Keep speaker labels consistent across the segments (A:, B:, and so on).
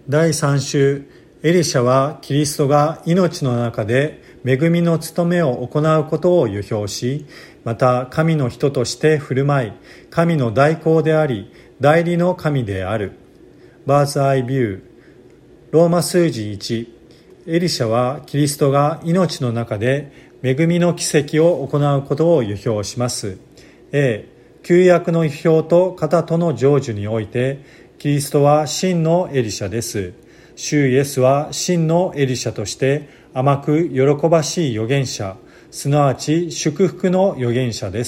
A: 第3週、エリシャはキリストが命の中で恵みの務めを行うことを預表し、また神の人として振る舞い、神の代行であり代理の神である。バーズアイビュー。ローマ数字1。エリシャはキリストが命の中で恵みの奇跡を行うことを預表します。旧約の預表と型との成就において、キリストは真のエリシャです。主イエスは真のエリシャとして甘く喜ばしい預言者、すなわち祝福の預言者です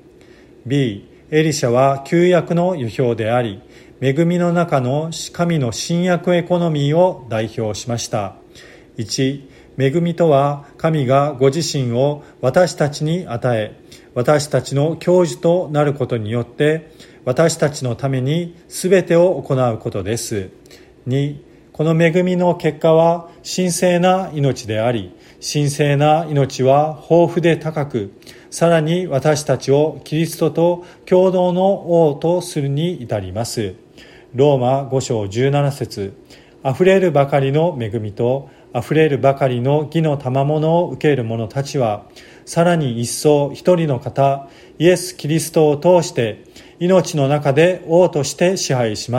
A: 。B、エリシャは旧約の預表であり、恵みの中の神の新約エコノミーを代表しました。1、恵みとは神がご自身を私たちに与え、私たちの教授となることによって私たちのために全てを行うことです。2、この恵みの結果は神聖な命であり、神聖な命は豊富で高く、さらに私たちをキリストと共同の王とするに至ります。ローマ5章17節。あふれるばかりの恵みとあふれるばかりの義の賜物を受ける者たちは、さらに一層一人の方、イエス・キリストを通して命の中で王として支配します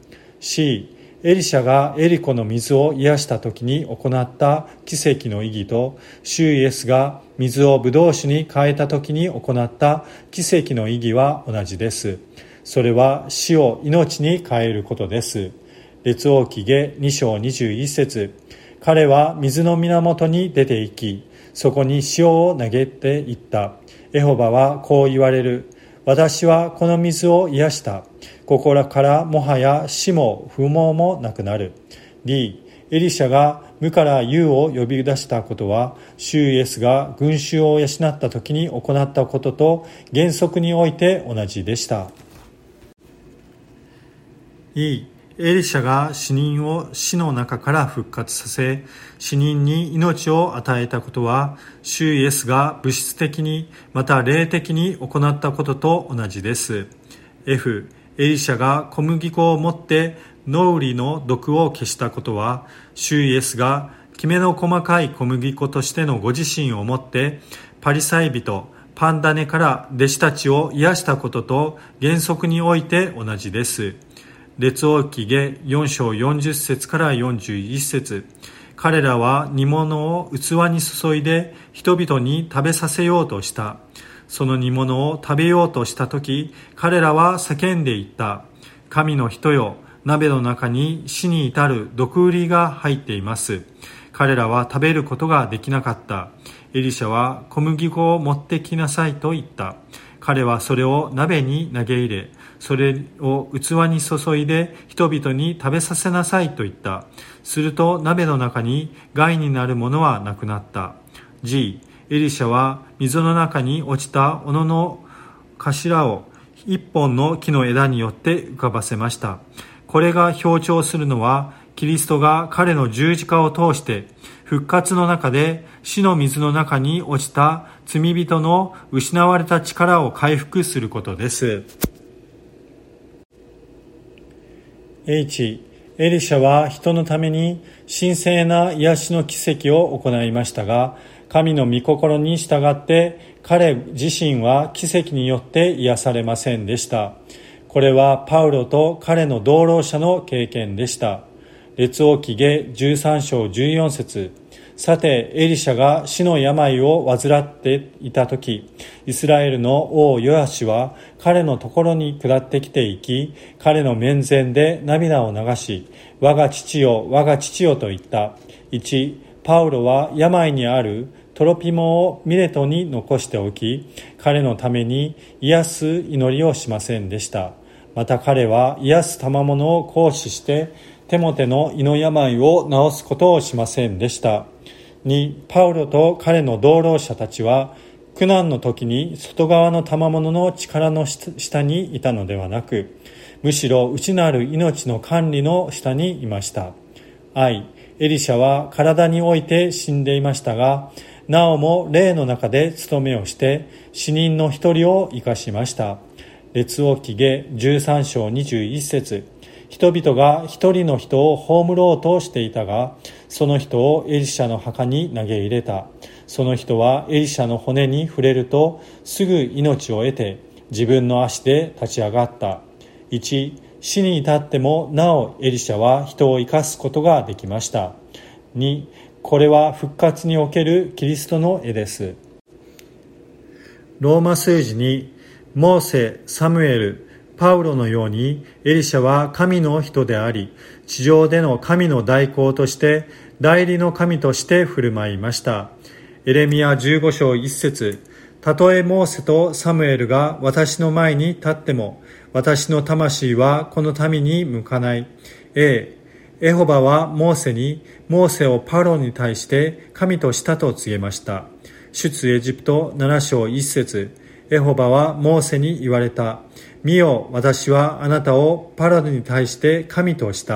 A: 。C、エリシャがエリコの水を癒した時に行った奇跡の意義と、主イエスが水をブドウ酒に変えた時に行った奇跡の意義は同じです。それは死を命に変えることです。列王記下2章21節。彼は水の源に出て行き、そこに塩を投げていった。エホバはこう言われる。私はこの水を癒した。ここからもはや死も不毛もなくなる。D、エリシャが無から有を呼び出したことは、主イエスが群衆を養った時に行ったことと原則において同じでした。E、エリシャが死人を死の中から復活させ、死人に命を与えたことは、主イエスが物質的にまた霊的に行ったことと同じです。F、エリシャが小麦粉を持ってノウリの毒を消したことは、主イエスがきめの細かい小麦粉としてのご自身をもってパリサイ人パンダネから弟子たちを癒したことと原則において同じです。列王記下4章40節から41節。彼らは煮物を器に注いで人々に食べさせようとした。その煮物を食べようとしたとき、彼らは叫んでいった。神の人よ、鍋の中に死に至る毒売りが入っています。彼らは食べることができなかった。エリシャは小麦粉を持ってきなさいと言った。彼はそれを鍋に投げ入れ、それを器に注いで人々に食べさせなさいと言った。すると鍋の中に害になるものはなくなった。G、エリシャは溝の中に落ちた斧の頭を一本の木の枝によって浮かばせました。これが表彰するのは、キリストが彼の十字架を通して復活の中で死の水の中に落ちた罪人の失われた力を回復することです。H、エリシャは人のために神聖な癒しの奇跡を行いましたが、神の御心に従って彼自身は奇跡によって癒されませんでした。これはパウロと彼の同労者の経験でした。列王記下13章14節。さてエリシャが死の病を患っていた時、イスラエルの王ヨアシは彼のところに下ってきていき、彼の面前で涙を流し、我が父よ我が父よと言った。1、パウロは病にあるトロピモをミレトに残しておき、彼のために癒す祈りをしませんでした。また彼は癒す賜物を行使してテモテの胃の病を治すことをしませんでした。2、パウロと彼の同労者たちは苦難の時に外側の賜物の力の下にいたのではなく、むしろ内なる命の管理の下にいました。エリシャは体において死んでいましたが、なおも霊の中で務めをして死人の一人を生かしました。列王記下13章21節。 人々が一人の人を葬ろうとしていたが、その人をエリシャの墓に投げ入れた。その人はエリシャの骨に触れるとすぐ命を得て、自分の足で立ち上がった。1、死に至ってもなおエリシャは人を生かすことができました。2、これは復活におけるキリストの絵です。ローマ数字に、モーセ、サムエル、パウロのようにエリシャは神の人であり、地上での神の代行として代理の神として振る舞いました。エレミヤ15章1節、たとえモーセとサムエルが私の前に立っても、私の魂はこの民に向かない。エホバはモーセをパロに対して神としたと告げました。出エジプト7章1節、エホバはモーセに言われた。見よ、私はあなたをパロに対して神とした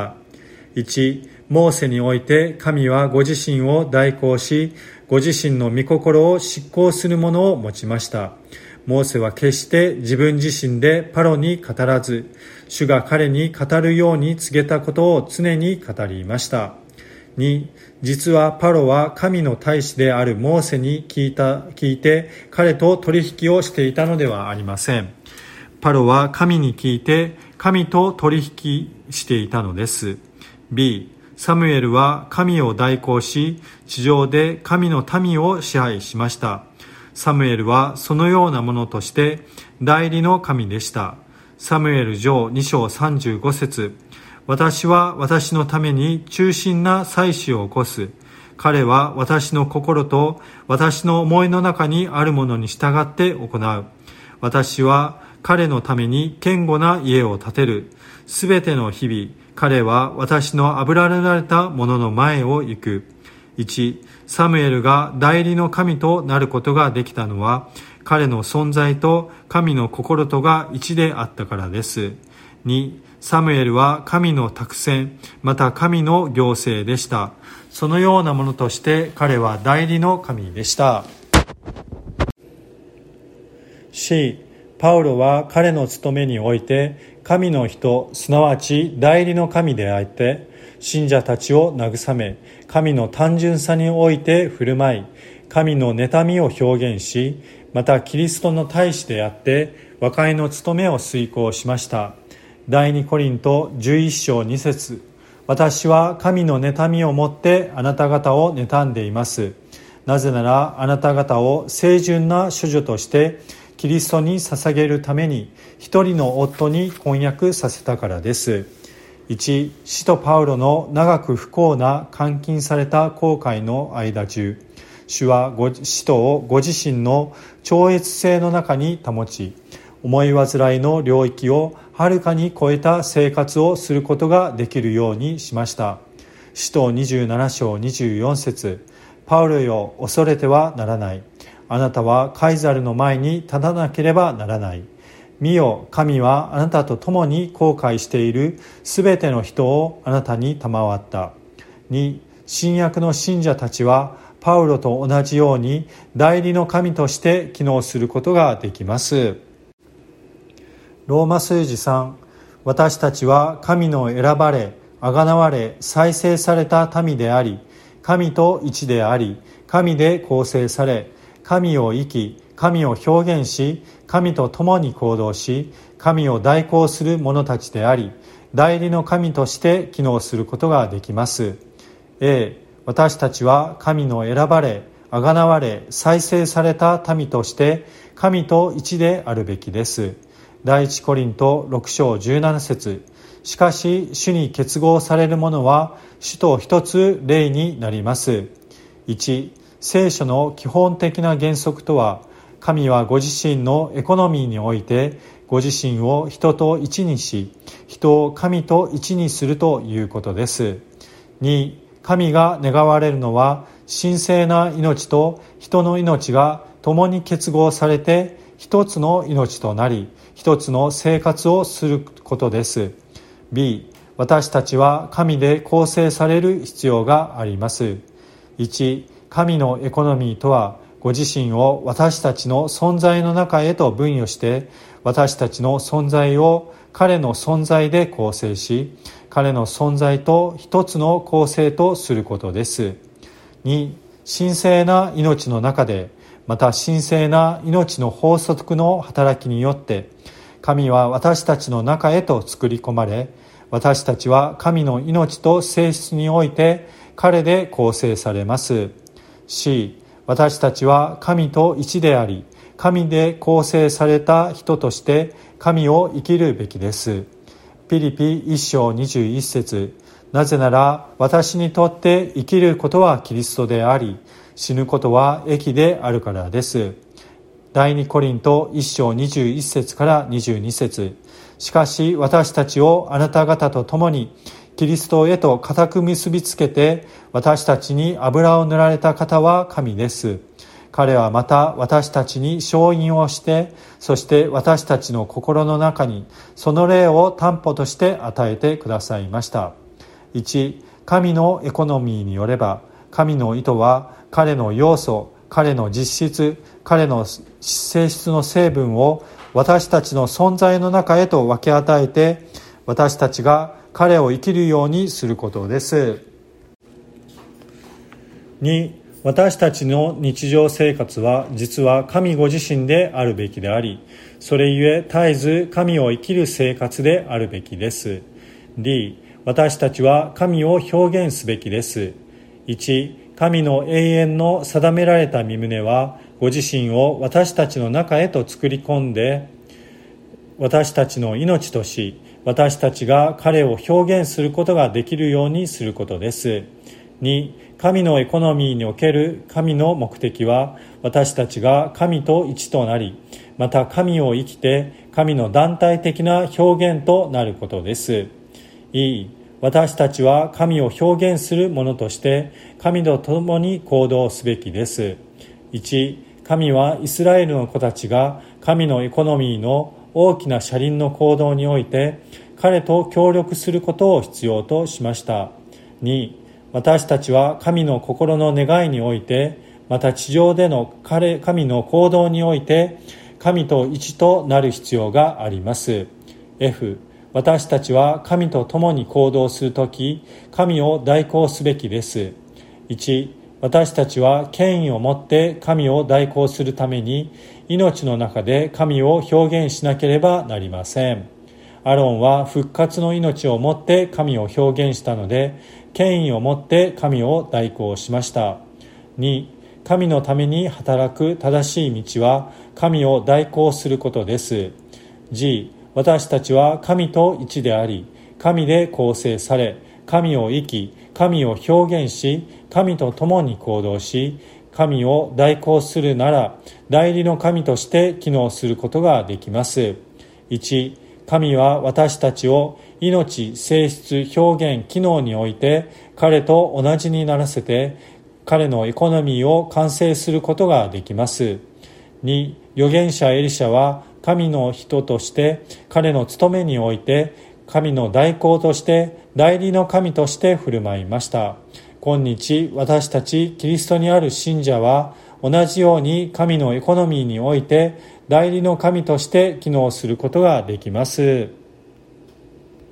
A: 。1、モーセにおいて神はご自身を代行し、ご自身の御心を執行するものを持ちました。モーセは決して自分自身でパロに語らず、主が彼に語るように告げたことを常に語りました。2、実はパロは神の大使であるモーセに聞いて彼と取引をしていたのではありません。パロは神に聞いて神と取引していたのです。B、サムエルは神を代行し、地上で神の民を支配しました。サムエルはそのようなものとして代理の神でした。サムエル上2章35節、私は私のために忠心な祭司を起こす。彼は私の心と私の思いの中にあるものに従って行う。私は彼のために堅固な家を建てる。すべての日々、彼は私の油塗られたものの前を行く。1、サムエルが代理の神となることができたのは、彼の存在と神の心とが一であったからです。2、サムエルは神の託戦、また神の行政でした。そのようなものとして彼は代理の神でした。C、パウロは彼の務めにおいて神の人、すなわち代理の神であって、信者たちを慰め、神の単純さにおいて振る舞い、神の妬みを表現し、またキリストの大使であって和解の務めを遂行しました。第2コリント11章2節、私は神の妬みをもってあなた方を妬んでいます。なぜならあなた方を清純な処女としてキリストに捧げるために一人の夫に婚約させたからです。1、使徒パウロの長く不幸な監禁された航海の間中、主は使徒をご自身の超越性の中に保ち、思い煩いの領域をはるかに超えた生活をすることができるようにしました。使徒27章24節、パウロよ、恐れてはならない。あなたはカイザルの前に立たなければならない。見よ、神はあなたと共に航海しているすべての人をあなたに賜った。2、新約の信者たちはパウロと同じように代理の神として機能することができます。ローマ数字3、私たちは神の選ばれ、あがなわれ、再生された民であり、神と一であり、神で構成され、神を生き、神を表現し、神と共に行動し、神を代行する者たちであり、代理の神として機能することができます。私たちは神の選ばれ、あがなわれ、再生された民として神と一であるべきです。第一コリント6章17節、しかし主に結合される者は主と一つ霊になります。1、聖書の基本的な原則とは、神はご自身のエコノミーにおいてご自身を人と一にし、人を神と一にするということです。2、神が願われるのは神聖な命と人の命が共に結合されて一つの命となり、一つの生活をすることです。B、私たちは神で構成される必要があります。1、神のエコノミーとは、ご自身を私たちの存在の中へと分与して、私たちの存在を彼の存在で構成し、彼の存在と一つの構成とすることです。2、神聖な命の中で、また神聖な命の法則の働きによって、神は私たちの中へと作り込まれ、私たちは神の命と性質において彼で構成されます。C、私たちは神と一であり、神で構成された人として神を生きるべきです。ピリピ1章21節、なぜなら私にとって生きることはキリストであり、死ぬことは益であるからです。第2コリント1章21節から22節、しかし私たちをあなた方と共にキリストへと固く結びつけて、私たちに油を塗られた方は神です。彼はまた私たちに証印をして、そして私たちの心の中にその霊を担保として与えてくださいました。1、神のエコノミーによれば、神の意図は彼の要素、彼の実質、彼の性質の成分を私たちの存在の中へと分け与えて、私たちが彼を生きるようにすることです。2、私たちの日常生活は実は神ご自身であるべきであり、それゆえ絶えず神を生きる生活であるべきです。D、私たちは神を表現すべきです。1、神の永遠の定められた御胸はご自身を私たちの中へと作り込んで、私たちの命とし、私たちが彼を表現することができるようにすることです。2、神のエコノミーにおける神の目的は、私たちが神と一となり、また神を生きて神の団体的な表現となることです。E、私たちは神を表現するものとして神と共に行動すべきです。1、神はイスラエルの子たちが神のエコノミーの大きな車輪の行動において彼と協力することを必要としました。2、私たちは神の心の願いにおいて、また地上での神の行動において神と一となる必要があります。F、私たちは神と共に行動するとき、神を代行すべきです。1、私たちは権威を持って神を代行するために、命の中で神を表現しなければなりません。アロンは復活の命をもって神を表現したので、権威を持って神を代行しました。2、神のために働く正しい道は神を代行することです。G、私たちは神と一であり、神で構成され、神を生き、神を表現し、神と共に行動し、神を代行するなら、代理の神として機能することができます。1、神は私たちを命、性質、表現、機能において彼と同じにならせて、彼のエコノミーを完成することができます。2、預言者エリシャは神の人として彼の務めにおいて神の代行として代理の神として振る舞いました。今日私たちキリストにある信者は同じように神のエコノミーにおいて代理の神として機能することができます。